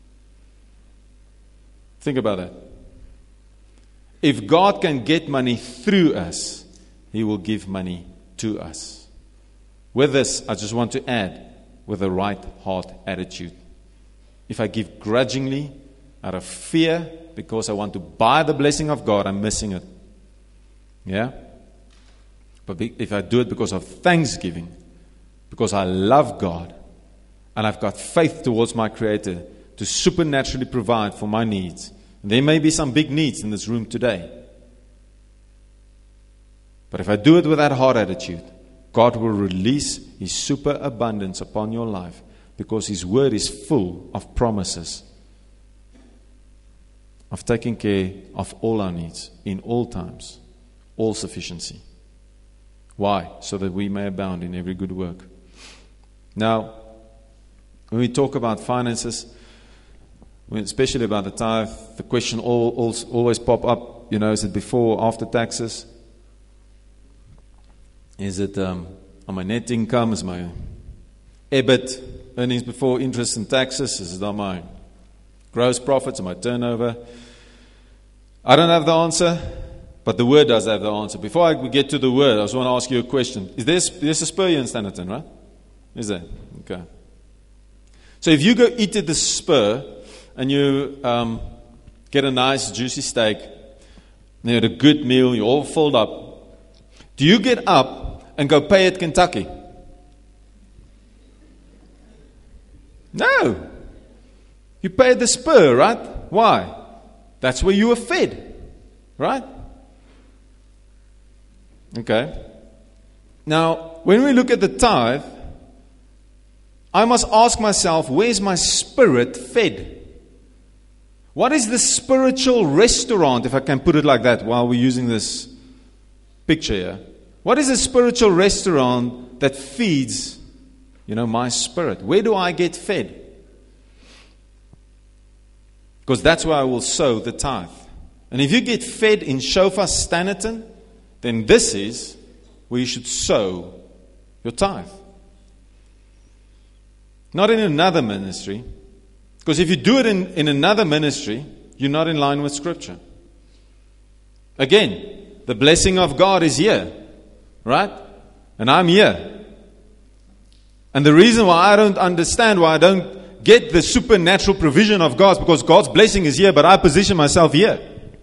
Think about that. If God can get money through us, He will give money to us. With this, I just want to add, with a right heart attitude. If I give grudgingly, out of fear, because I want to buy the blessing of God, I'm missing it. Yeah? But if I do it because of thanksgiving, because I love God, and I've got faith towards my Creator to supernaturally provide for my needs. There may be some big needs in this room today. But if I do it with that heart attitude, God will release His superabundance upon your life because His word is full of promises of taking care of all our needs in all times, all sufficiency. Why? So that we may abound in every good work. Now, when we talk about finances, especially about the tithe, the question all, all, always pop up, you know, is it before or after taxes? Is it um, on my net income? Is my E B I T, earnings before interest and taxes? Is it on my gross profits, on my turnover? I don't have the answer, but the Word does have the answer. Before I get to the Word, I just want to ask you a question. Is there, there's a Spur here in Standerton, right? Is there? Okay. So if you go eat at the Spur and you um, get a nice juicy steak, you had a good meal, you're all filled up, do you get up and go pay at Kentucky? No. You pay at the Spur, right? Why? That's where you were fed, right? Okay. Now, when we look at the tithe, I must ask myself, where's my spirit fed? What is the spiritual restaurant, if I can put it like that, while we're using this picture here? What is a spiritual restaurant that feeds, you know, my spirit? Where do I get fed? Because that's where I will sow the tithe. And if you get fed in Shofar Standerton, then this is where you should sow your tithe. Not in another ministry. Because if you do it in, in another ministry, you're not in line with Scripture. Again, the blessing of God is here. Right? And I'm here. And the reason why I don't understand, why I don't get the supernatural provision of God, is because God's blessing is here, but I position myself here.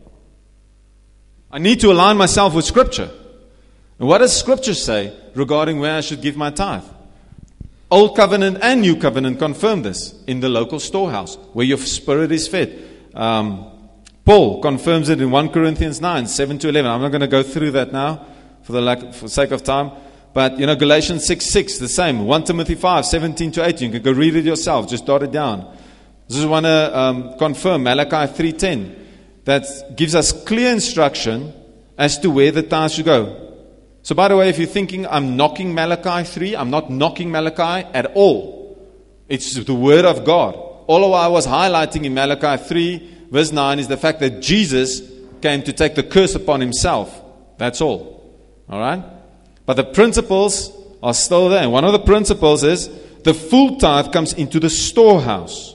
I need to align myself with Scripture. And what does Scripture say regarding where I should give my tithe? Old Covenant and New Covenant confirm this in the local storehouse, where your spirit is fed. Um, Paul confirms it in First Corinthians nine, seven to eleven. I'm not going to go through that now for the lack, for sake of time. But, you know, Galatians six six, the same. First Timothy five, seventeen to eighteen. You can go read it yourself. Just jot it down. This is want to um, confirm Malachi three ten. That gives us clear instruction as to where the tithe should go. So, by the way, if you're thinking I'm knocking Malachi three, I'm not knocking Malachi at all. It's the Word of God. All I was highlighting in Malachi three, verse nine, is the fact that Jesus came to take the curse upon Himself. That's all. All right? But the principles are still there. And one of the principles is the full tithe comes into the storehouse.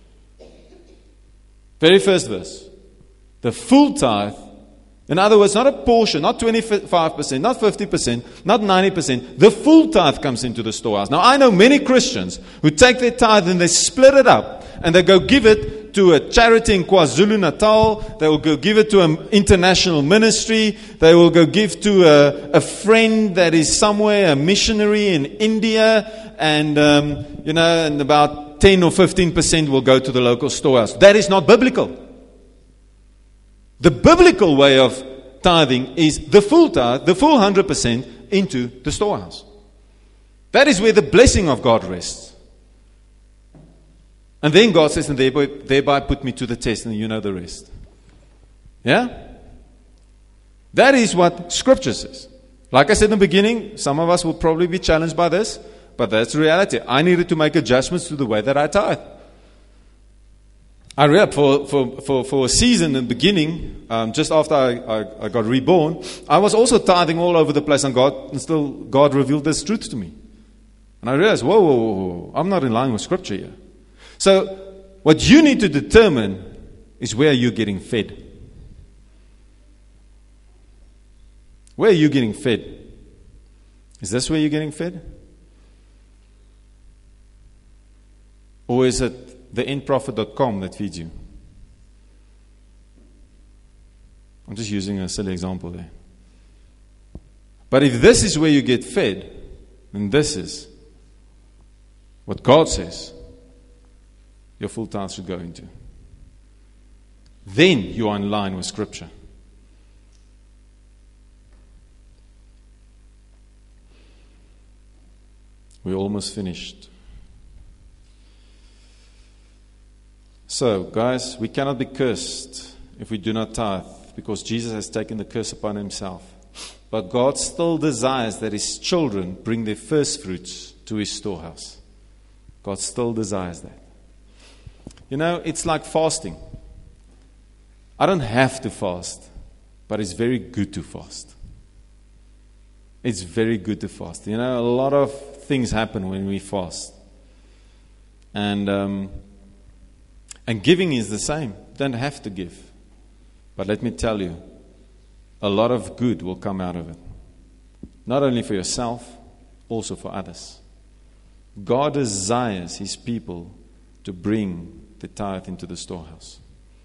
Very first verse. The full tithe, in other words, not a portion, not twenty-five percent, not fifty percent, not ninety percent. The full tithe comes into the storehouse. Now, I know many Christians who take their tithe and they split it up and they go give it to a charity in KwaZulu-Natal. They will go give it to an international ministry. They will go give to a, a friend that is somewhere, a missionary in India. And, um, you know, and about ten or fifteen percent will go to the local storehouse. That is not biblical. The biblical way of tithing is the full tithe, the full one hundred percent into the storehouse. That is where the blessing of God rests. And then God says, and thereby, thereby put me to the test, and you know the rest. Yeah? That is what Scripture says. Like I said in the beginning, some of us will probably be challenged by this, but that's reality. I needed to make adjustments to the way that I tithe. I read for, for, for, for a season in the beginning, um, just after I, I, I got reborn, I was also tithing all over the place, and God, and still God revealed this truth to me. And I realized, whoa, whoa, whoa, whoa, I'm not in line with Scripture here. So, what you need to determine is where you're getting fed. Where are you getting fed? Is this where you're getting fed? Or is it the end prophet dot com that feeds you? I'm just using a silly example there. But if this is where you get fed, then this is what God says your full tithe should go into. Then you are in line with Scripture. We're almost finished. So, guys, we cannot be cursed if we do not tithe, because Jesus has taken the curse upon himself. But God still desires that his children bring their first fruits to his storehouse. God still desires that. You know, it's like fasting. I don't have to fast, but it's very good to fast. It's very good to fast. You know, a lot of things happen when we fast. And um, and giving is the same. You don't have to give. But let me tell you, a lot of good will come out of it. Not only for yourself, also for others. God desires his people to bring the tithe into the storehouse,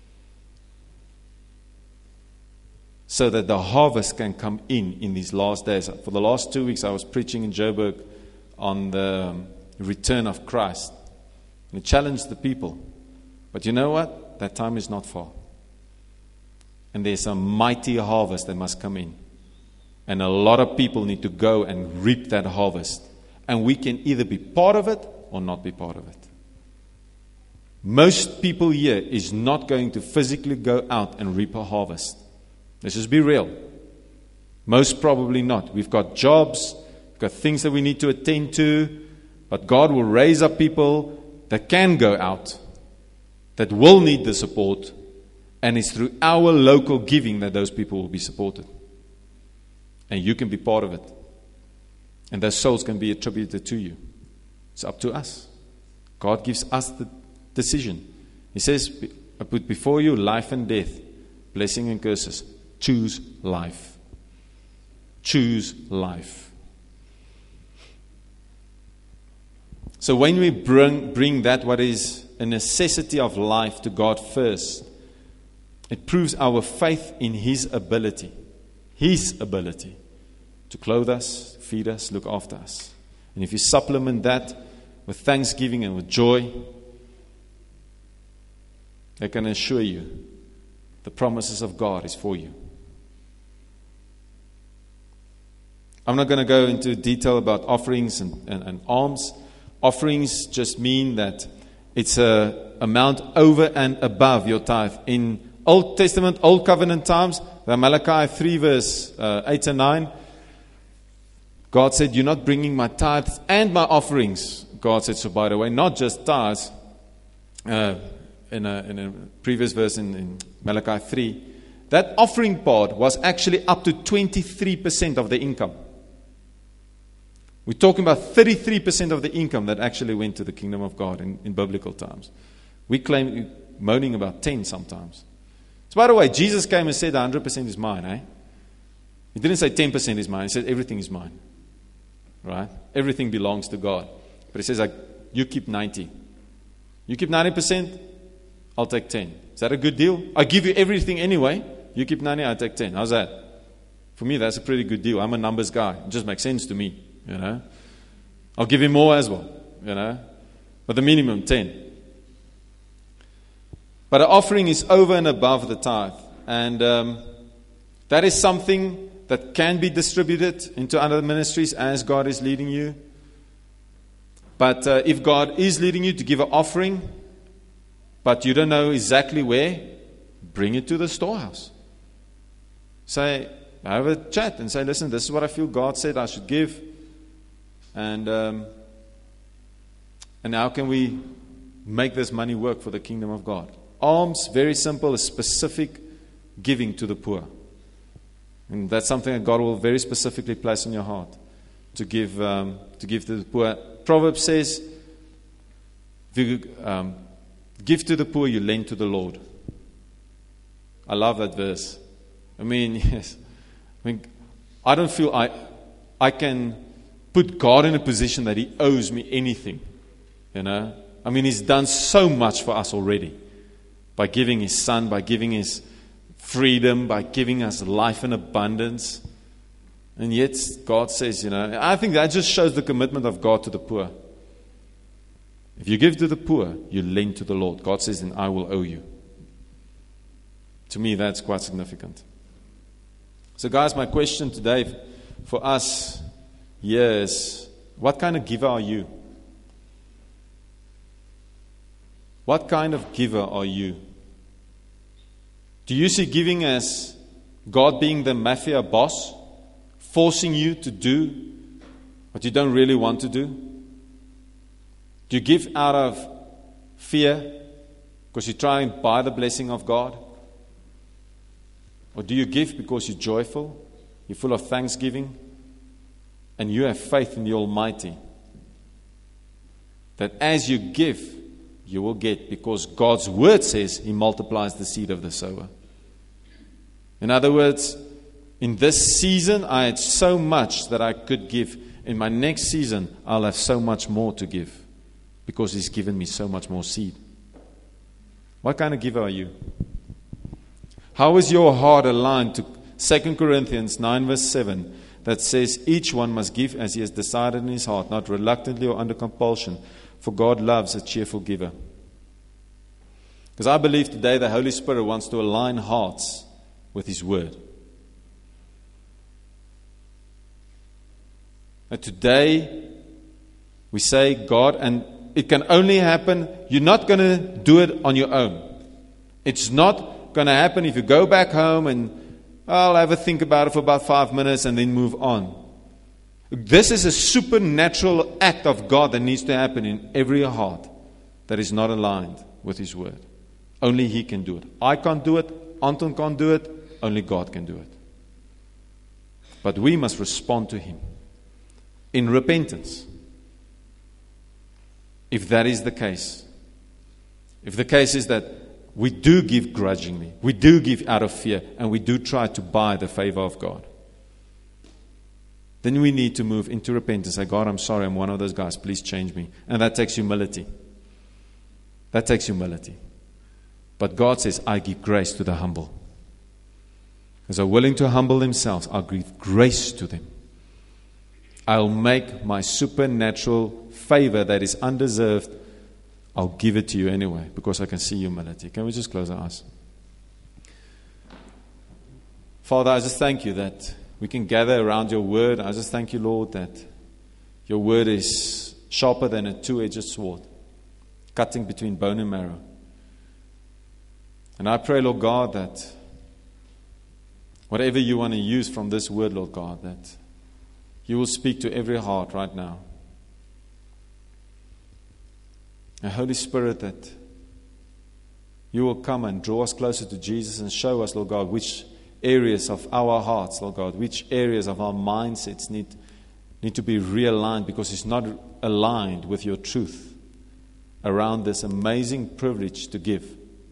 so that the harvest can come in in these last days. For the last two weeks, I was preaching in Joburg on the return of Christ. And it challenged the people. But you know what? That time is not far. And there's a mighty harvest that must come in. And a lot of people need to go and reap that harvest. And we can either be part of it or not be part of it. Most people here is not going to physically go out and reap a harvest. Let's just be real. Most probably not. We've got jobs, we've got things that we need to attend to, but God will raise up people that can go out, that will need the support, and it's through our local giving that those people will be supported. And you can be part of it. And those souls can be attributed to you. It's up to us. God gives us the decision. He says, I put before you life and death, blessing and curses. Choose life. Choose life. So when we bring, bring that what is a necessity of life to God first, it proves our faith in his ability. His ability to clothe us, feed us, look after us. And if you supplement that with thanksgiving and with joy, I can assure you the promises of God is for you. I'm not going to go into detail about offerings and, and, and alms. Offerings just mean that it's a amount over and above your tithe. In Old Testament, Old Covenant times, the Malachi three verse uh, eight and nine, God said, you're not bringing my tithes and my offerings. God said, so by the way, not just tithes. Uh, in, a, in a previous verse in, in Malachi three, that offering part was actually up to twenty-three percent of the income. We're talking about thirty-three percent of the income that actually went to the kingdom of God in, in biblical times. We claim, moaning about ten sometimes. So by the way, Jesus came and said one hundred percent is mine, eh? He didn't say ten percent is mine. He said everything is mine. Right? Everything belongs to God. But he says, like, you keep ninety. You keep ninety percent, I'll take ten. Is that a good deal? I give you everything anyway. You keep ninety, I'll take ten. How's that? For me, that's a pretty good deal. I'm a numbers guy. It just makes sense to me. You know, I'll give him more as well, you know, but the minimum ten. But the offering is over and above the tithe, and um, that is something that can be distributed into other ministries as God is leading you. But uh, if God is leading you to give an offering, but you don't know exactly where, bring it to the storehouse. Say, have a chat and say, listen, this is what I feel God said I should give. And um, and how can we make this money work for the kingdom of God? Alms, very simple, a specific giving to the poor. And that's something that God will very specifically place in your heart to give um, to give to the poor. Proverbs says, if you um, give to the poor, you lend to the Lord. I love that verse. I mean, yes. I mean, I don't feel I I can put God in a position that he owes me anything. You know? I mean, he's done so much for us already. By giving his son, by giving his freedom, by giving us life in abundance. And yet, God says, you know, I think that just shows the commitment of God to the poor. If you give to the poor, you lend to the Lord. God says, then I will owe you. To me, that's quite significant. So guys, my question today for us here is, What kind of giver are you? What kind of giver are you? Do you see giving as God being the mafia boss, forcing you to do what you don't really want to do? Do you give out of fear because you try and buy the blessing of God? Or do you give because you're joyful, you're full of thanksgiving, and you have faith in the Almighty? That as you give, you will get, because God's word says He multiplies the seed of the sower. In other words, in this season, I had so much that I could give. In my next season, I'll have so much more to give, because He's given me so much more seed. What kind of giver are you? How is your heart aligned to Second Corinthians nine verse seven that says, each one must give as he has decided in his heart, not reluctantly or under compulsion, for God loves a cheerful giver. Because I believe today the Holy Spirit wants to align hearts with His Word. And today we say, God, and it can only happen, you're not going to do it on your own. It's not going to happen if you go back home and I'll have a think about it for about five minutes and then move on. This is a supernatural act of God that needs to happen in every heart that is not aligned with His Word. Only He can do it. I can't do it. Anton can't do it. Only God can do it. But we must respond to Him in repentance. If that is the case. If the case is that we do give grudgingly, we do give out of fear, and we do try to buy the favor of God, then we need to move into repentance. Say, God, I'm sorry, I'm one of those guys. Please change me. And that takes humility. That takes humility. But God says, I give grace to the humble. As they're willing to humble themselves, I'll give grace to them. I'll make my supernatural favor that is undeserved, I'll give it to you anyway, because I can see humility. Can we just close our eyes? Father, I just thank you that we can gather around your word. I just thank you, Lord, that your word is sharper than a two-edged sword, cutting between bone and marrow. And I pray, Lord God, that whatever you want to use from this word, Lord God, that you will speak to every heart right now. And Holy Spirit, that you will come and draw us closer to Jesus and show us, Lord God, which areas of our hearts, Lord God, which areas of our mindsets need, need to be realigned, because it's not aligned with your truth around this amazing privilege to give.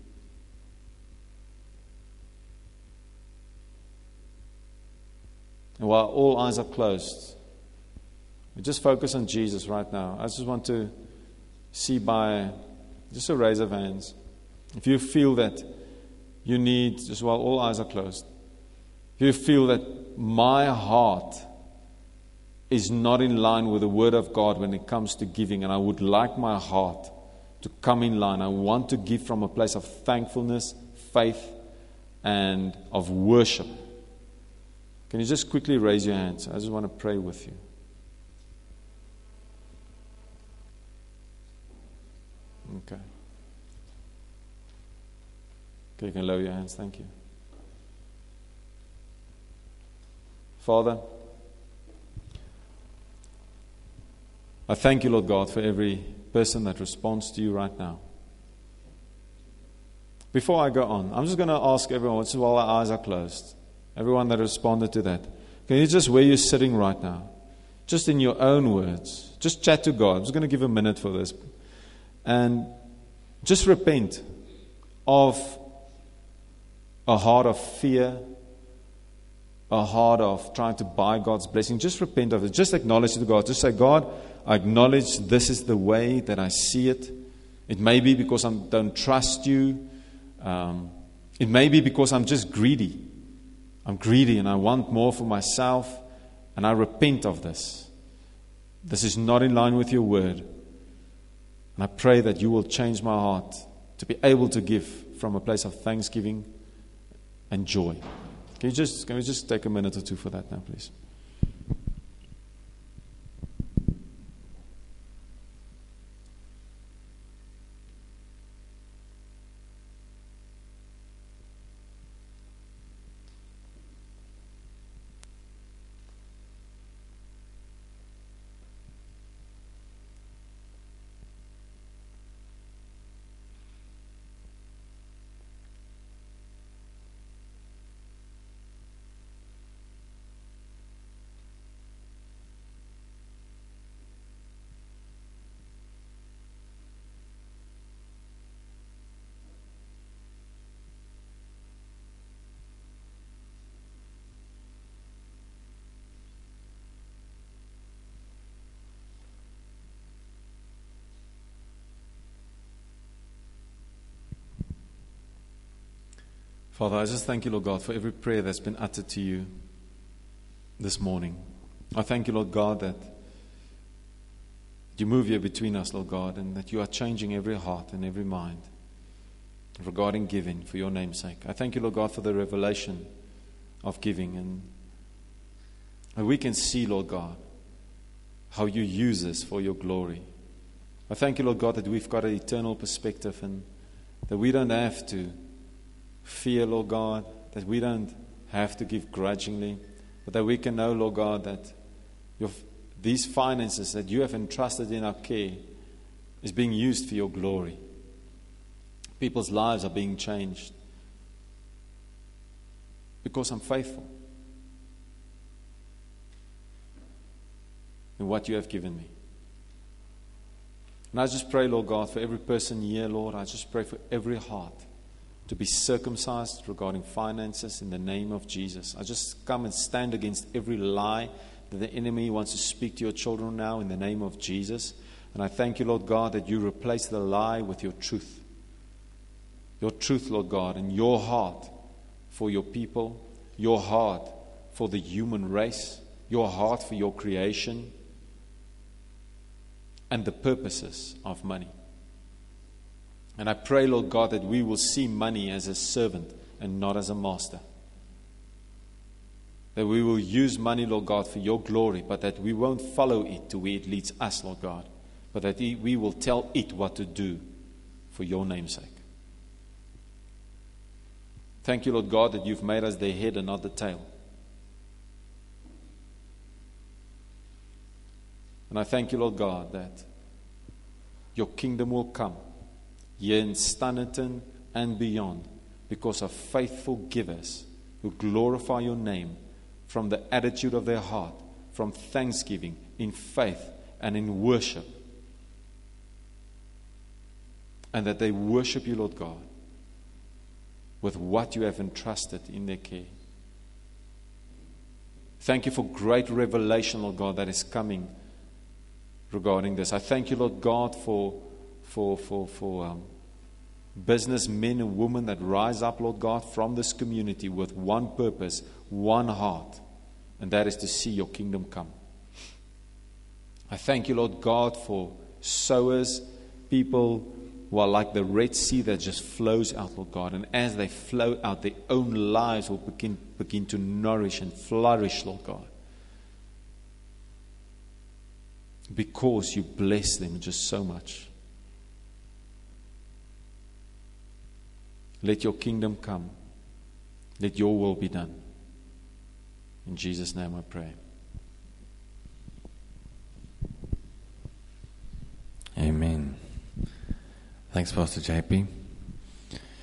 And while all eyes are closed, we just focus on Jesus right now. I just want to see by just a raise of hands. If you feel that you need, just while all eyes are closed, if you feel that my heart is not in line with the Word of God when it comes to giving, and I would like my heart to come in line. I want to give from a place of thankfulness, faith, and of worship. Can you just quickly raise your hands? I just want to pray with you. Okay. Okay, you can lower your hands. Thank you. Father, I thank you, Lord God, for every person that responds to you right now. Before I go on, I'm just going to ask everyone, while our eyes are closed, everyone that responded to that, can you just, where you're sitting right now, just in your own words, just chat to God. I'm just going to give a minute for this. And just repent of a heart of fear, a heart of trying to buy God's blessing. Just repent of it. Just acknowledge it to God. Just say, God, I acknowledge this is the way that I see it. It may be because I don't trust you. Um, it may be because I'm just greedy. I'm greedy and I want more for myself. And I repent of this. This is not in line with your word. And I pray that you will change my heart to be able to give from a place of thanksgiving and joy. Can you just, can we just take a minute or two for that now, please? Father, I just thank you, Lord God, for every prayer that's been uttered to you this morning. I thank you, Lord God, that you move here between us, Lord God, and that you are changing every heart and every mind regarding giving for your name's sake. I thank you, Lord God, for the revelation of giving, and, and we can see, Lord God, how you use us for your glory. I thank you, Lord God, that we've got an eternal perspective and that we don't have to fear, Lord God, that we don't have to give grudgingly, but that we can know, Lord God, that your, these finances that you have entrusted in our care is being used for your glory. People's lives are being changed because I'm faithful in what you have given me. And I just pray, Lord God, for every person here, Lord, I just pray for every heart to be circumcised regarding finances in the name of Jesus. I just come and stand against every lie that the enemy wants to speak to your children now in the name of Jesus. And I thank you, Lord God, that you replace the lie with your truth. Your truth, Lord God, and your heart for your people, your heart for the human race, your heart for your creation, and the purposes of money. And I pray, Lord God, that we will see money as a servant and not as a master. That we will use money, Lord God, for your glory, but that we won't follow it to where it leads us, Lord God, but that we will tell it what to do for your name's sake. Thank you, Lord God, that you've made us the head and not the tail. And I thank you, Lord God, that your kingdom will come here in Standerton and beyond because of faithful givers who glorify your name from the attitude of their heart, from thanksgiving, in faith, and in worship. And that they worship you, Lord God, with what you have entrusted in their care. Thank you for great revelation, Lord God, that is coming regarding this. I thank you, Lord God, for for for for um, businessmen and women that rise up, Lord God, from this community with one purpose, one heart, and that is to see your kingdom come. I thank you, Lord God, for sowers, people who are like the Red Sea that just flows out, Lord God, and as they flow out, their own lives will begin begin to nourish and flourish, Lord God, because you bless them just so much. Let your kingdom come. Let your will be done. In Jesus' name I pray. Amen. Thanks, Pastor J P.